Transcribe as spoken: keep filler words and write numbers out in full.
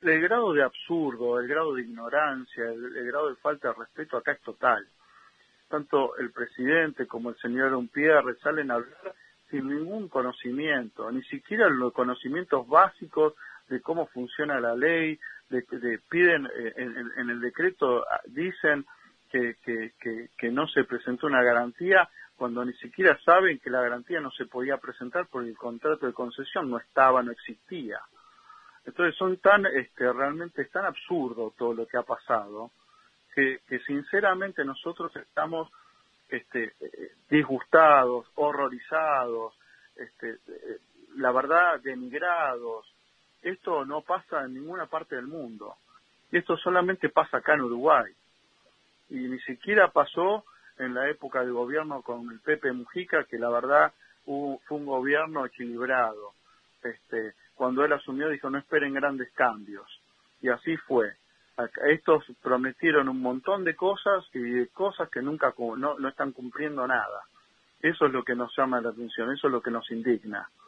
el grado de absurdo, el grado de ignorancia, el, el grado de falta de respeto acá es total. Tanto el presidente como el señor Umpierre salen a hablar sin ningún conocimiento, ni siquiera los conocimientos básicos de cómo funciona la ley, de, de piden eh, en, en el decreto dicen que, que, que, que no se presentó una garantía cuando ni siquiera saben que la garantía no se podía presentar porque el contrato de concesión no estaba, no existía. Entonces son tan, este, realmente es tan absurdo todo lo que ha pasado que, que sinceramente nosotros estamos este, eh, disgustados, horrorizados, este, eh, la verdad denigrados. Esto no pasa en ninguna parte del mundo. Y esto solamente pasa acá en Uruguay. Y ni siquiera pasó en la época del gobierno con el Pepe Mujica, que la verdad hubo, fue un gobierno equilibrado. Este, cuando él asumió dijo no esperen grandes cambios. Y así fue. Estos prometieron un montón de cosas y de cosas que nunca no, no están cumpliendo nada. Eso es lo que nos llama la atención, eso es lo que nos indigna.